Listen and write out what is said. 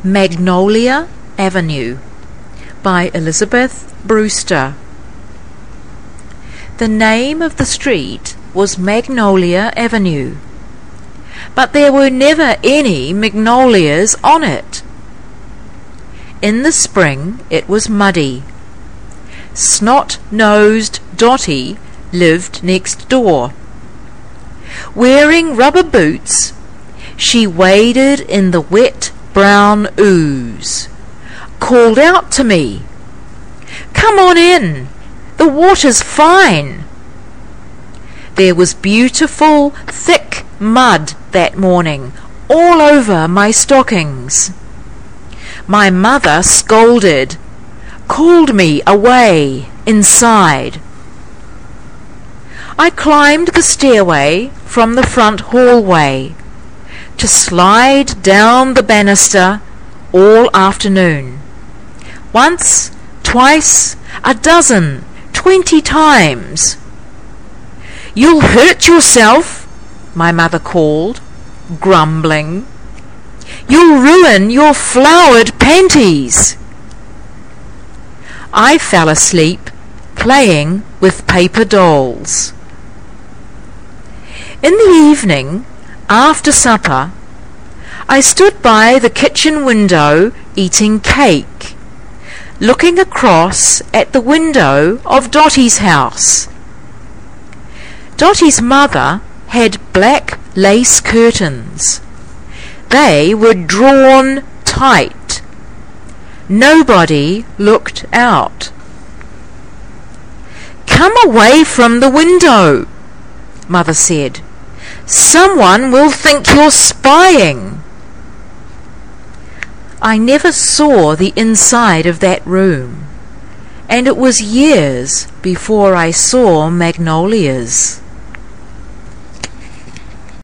Magnolia Avenue by Elizabeth Brewster. The name of the street was Magnolia Avenue, but there were never any magnolias on it. In the spring it was muddy. Snot-nosed Dotty lived next door. Wearing rubber boots, she waded in the wet brown ooze, called out to me, "Come on in, the water's fine." There was beautiful, thick mud that morning all over my stockings. My mother scolded, called me away inside. I climbed the stairway from the front hallway to slide down the banister all afternoon. Once, twice, a dozen, 20 times. "You'll hurt yourself," my mother called, grumbling. "You'll ruin your flowered panties." I fell asleep playing with paper dolls. In the evening, after supper, I stood by the kitchen window eating cake, looking across at the window of Dotty's house. Dotty's mother had black lace curtains. They were drawn tight. Nobody looked out. "Come away from the window," Mother said. "Someone will think you're spying." I never saw the inside of that room, and it was years before I saw magnolias.